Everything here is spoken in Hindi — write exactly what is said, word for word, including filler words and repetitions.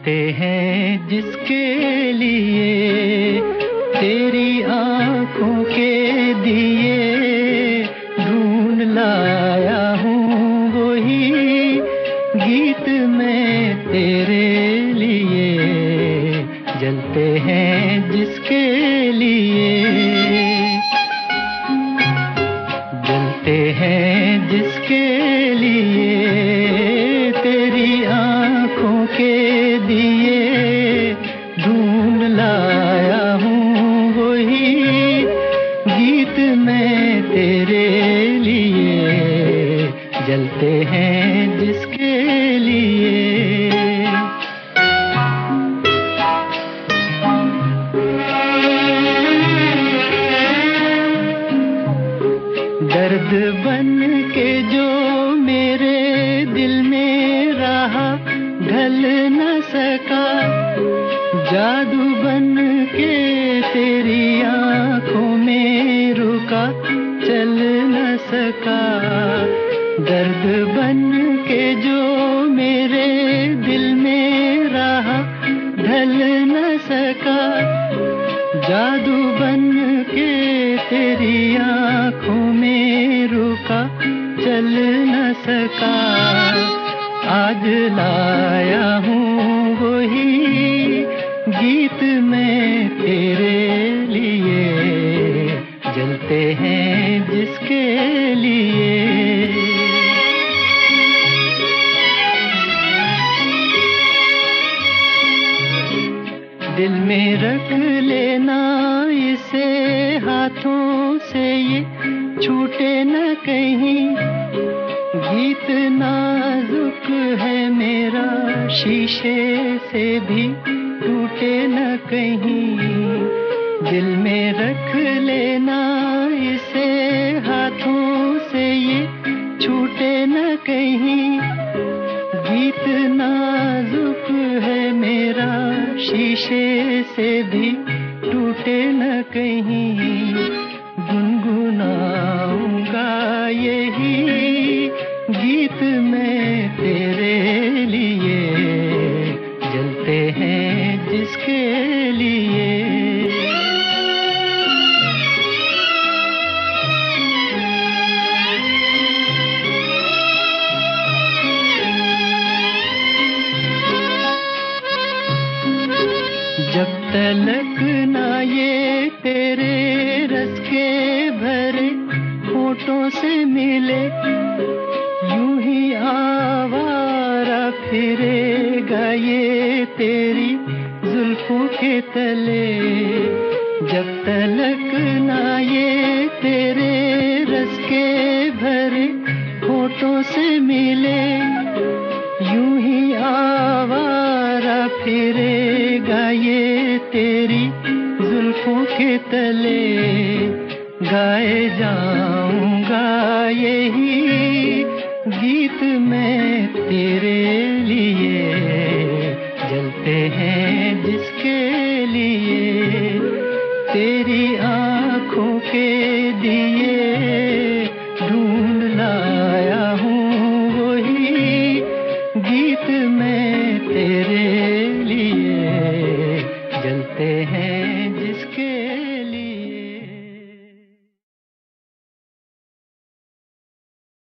जलते हैं जिसके लिए तेरी आँखों के दिए ढूंढ लाया हूँ वही गीत मैं तेरे लिए। जलते हैं जिसके लिए जलते हैं जिसके लिए तेरी आँखों के दिए ढूंढ लाया हूँ वही गीत मैं तेरे लिए। जलते हैं जिसके लिए दर्द बन के जो मेरे दिल में रहा ढल न सका, जादू बन के तेरी आँखों में रुका चल न सका। दर्द बन के जो मेरे दिल में रहा ढल न सका, जादू बन के तेरी आँखों में रुका चल न सका। आज लाया हूँ वही गीत मैं तेरे लिए। जलते हैं जिसके लिए दिल में रख लेना इसे हाथों से ये छूटे न कहीं। गीत नाजुक है मेरा शीशे से भी टूटे न कहीं। दिल में रख लेना इसे हाथों से ये छूटे न कहीं। गीत नाजुक है मेरा शीशे से भी टूटे न कहीं। गुनगुनाऊंगा यही गीत मैं तेरे लिए। जलते हैं जिसके लिए जब तलक ना ये तेरे रस के भरे होठों से मिले, यूं ही आवारा फिरेगा ये तेरी जुल्फों के तले। जब तलक ना ये तेरे रस के भरे होठों से मिले, यूं ही आवारा फिरेगा ये तेरी जुल्फों के तले। गाए जाऊंगा यही गीत मैं तेरे लिए। जलते हैं जिसके लिए तेरी आँखों के दिए ढूंढ लाया हूँ वही गीत मैं तेरे लिए। जलते हैं जिसके